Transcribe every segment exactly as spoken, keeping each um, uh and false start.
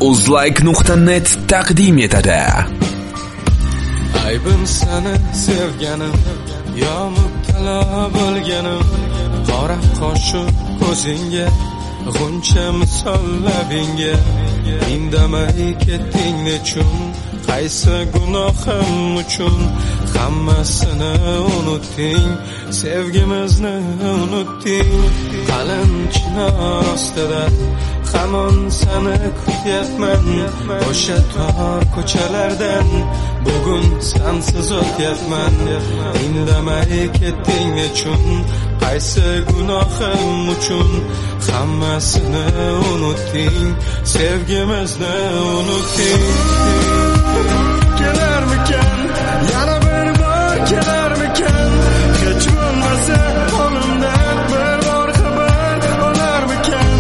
uzlike nuqta net taqdim etadi. Aybim seni sevganim, yo mubtalo bo'lganim, qora qoshiq ko'zingga, g'uncha misol labingga, indamay ketding nechun, qaysi gunohim uchun, hammasini unutding, sevgimizni unutding. Qalin chinor ostida hamon seni kutyapman, o'sha tor ko'chalardan bugun sensiz o'tyapman. Indamay ketding nechun, qaysi gunohim uchun, hammasini unutding, sevgimizni unutding. Kelarmikan, yana bir bor kelarmikan, hech bo'lmasa qo'limdan bir bor xabar olarmikan.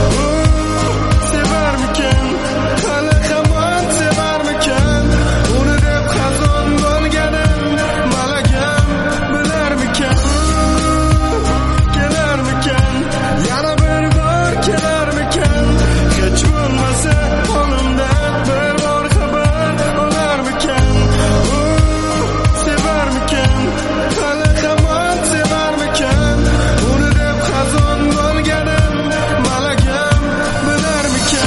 Sevarmikan, hali hamon sevarmikan, uni deb xazon bo'lganim, malagam bilarmikan. Kelarmikan, yana bir bor kelarmikan, hech bo'lmasa qo'limdan bir bor xabar olarmikan. Sevarmikan, hali hamon sevarmikan, uni deb xazon bo'lganim, malagam bilarmikan.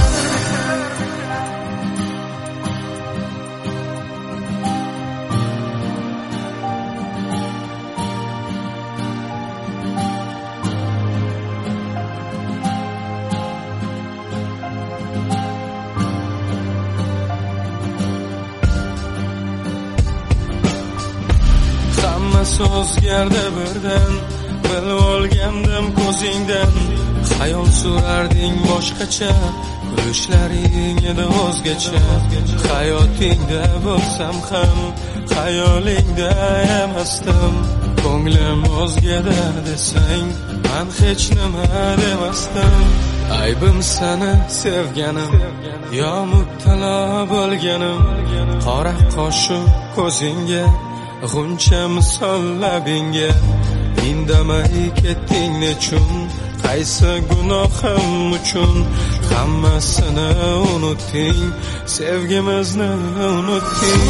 Hammasi o'zgardi birdan, bilib olgandim ko'zingdan. Xayol surarding boshqacha, kulishlaring edi o'zgacha. Hayotingda bo'lsam ham, xayolingda emasdim. Ko'nglim o'zgada desang, men hech nima demasdim. Aybim seni sevganim, yo mubtalo bo'lganim, qora qoshiq ko'zingga, g'uncha misol labingga, indamay ketding nechun, qaysi gunohim uchun, hammasini unutding, sevgimizni unutding.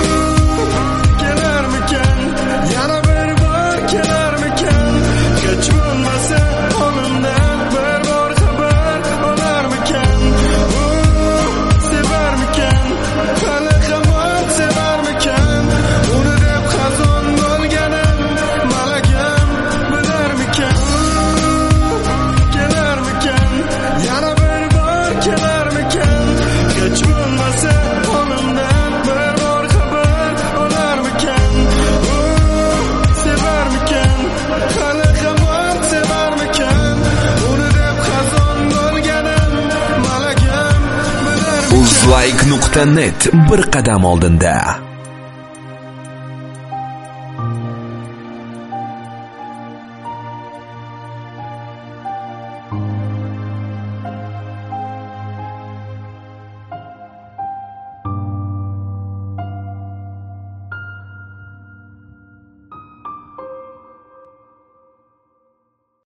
Kelarmikan, yana bir bor kelarmikan, hech bo'lmasa qo'limdan bir bor xabar olarmikan. Sevarmikan, hali hamon sevarmikan, uni deb xazon bo'lganim, malagam bilarmikan. Kelarmikan, yana bir bor kelarmikan, hech bo'lmasa qo'limdan bir bor xabar olarmikan. Sevarmikan, hali hamon sevarmikan, uni deb xazon bo'lganim, malagam bilarmikan. uzlike nuqta net bir qadam oldinda.